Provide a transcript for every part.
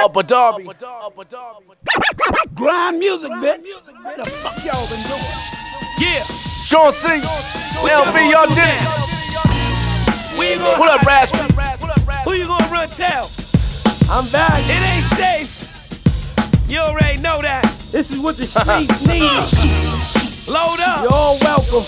Upper Darby. Grind music, bitch. What the fuck y'all been doing? Yeah. Sean C. LV, y'all did it. What up, Raspy? Who you gonna run tell? I'm back. It ain't safe. You already know that. This is what the streets need. Load up. You're all welcome.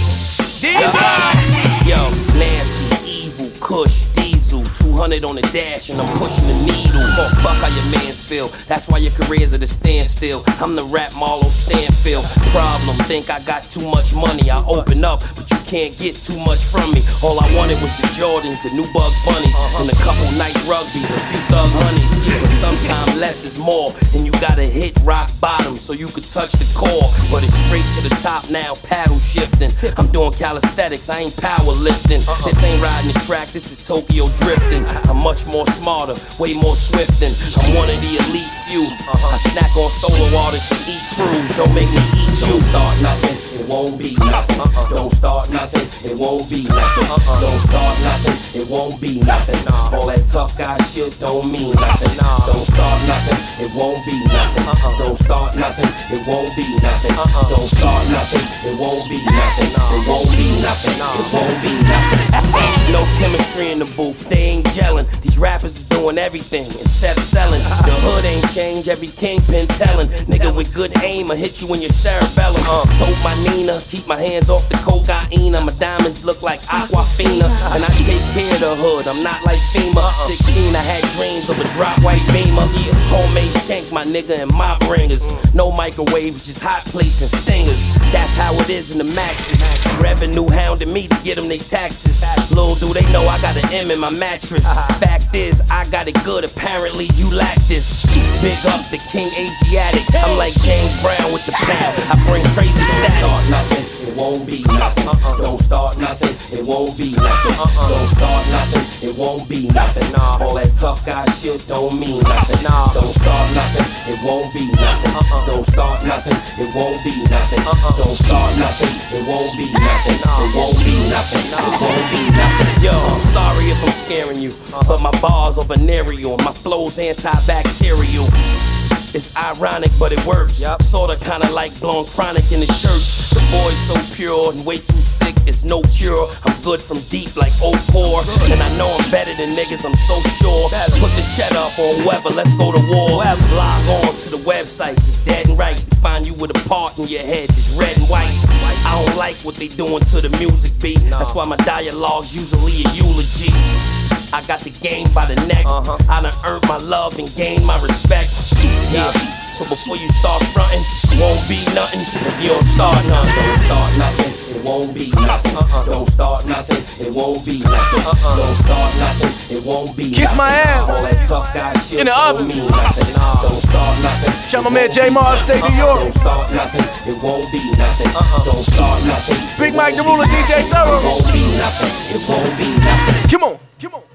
Yo, nasty, evil, Kush, diesel, 200 on the dash, and I'm pushing the needle. Fuck how your mans feel. That's why your career's at a standstill. I'm the rap Marlo Stanfield. Problem, think I got too much money. I open up, but you can't get too much from me. All I wanted was the Jordans, the new Bugs Bunnies, and a couple nice rugbies, a few Thug Honeys. But sometimes less is more, and you gotta hit rock bottom so you could touch the core. But it's straight to the top now, paddle shifting. I'm doing calisthenics, I ain't power lifting. This ain't riding the track, this is Tokyo drifting. I'm much more smarter, way more swifting. I'm one of the elite few. I snack on solar waters and eat cruise. Don't make me eat you. Don't start nothing, it won't be nothing. Don't start nothing, it won't be nothing. Don't start nothing, it won't be nothing. All that tough guy shit don't mean nothing. Don't start nothing, it won't be nothing. Don't start nothing, it won't be nothing. Don't start nothing, it won't be nothing. It won't be nothing, it won't be nothing. No chemistry in the booth, they ain't gelling. These rappers is doing everything except selling. The hood ain't changed, every kingpin telling. Nigga with good aim, I hit you in your cerebellum. Told my Nina, keep my hands off the cocaine. My diamonds look like Aquafina, and I take care of the hood, I'm not like FEMA. 16, I had dreams of a drop white beamer. Homemade shank, my nigga, and my bringers. No microwaves, just hot plates and stingers. That's how it is in the maxes. Revenue hounding me to get them they taxes. Little do they know I got an M in my mattress. Fact is, I got it good, apparently you lack this. Big up the King Asiatic, I'm like James Brown with the pound. I bring crazy stats. Don't start nothing, it won't be nothing. Don't start nothing, it won't be nothing. Don't start nothing, it won't be nothing. All that tough guy shit don't mean nothing. Don't start nothing, it won't be nothing. Don't start nothing, it won't be nothing. Don't start nothing, it won't be nothing. It won't be nothing, it won't be nothing. Yo, I'm sorry if I'm scaring you, but my bars are venereal, my flow's antibacterial. It's ironic, but it works. Sorta kinda like blowing chronic in the church. The boy's so pure and way too sick, it's no cure. I'm good from deep like Opor, and I know I'm better than niggas, I'm so sure. Put the cheddar up on whoever, let's go to war. Log on to the website, it's dead and right. Find you with a part in your head, it's red and white. I don't like what they doing to the music beat. That's why my dialogue's usually a eulogy. I got the game by the neck. I done earned my love and gained my respect. Yeah. So before you start frontin', it won't be nothing if you don't start nothing. Don't start nothing, it won't be nothing. Don't start nothing, it won't be nothing. Don't start nothing, it won't be nothing. Kiss my ass. All that tough guy shit In the don't oven. mean nothing. Don't start nothing. Shout my man J Mars, State New York. Don't start nothing, it won't be nothing. Don't start nothing. Big Mike the Ruler, DJ Thorough. It won't be nothing, it won't be nothing. Come on.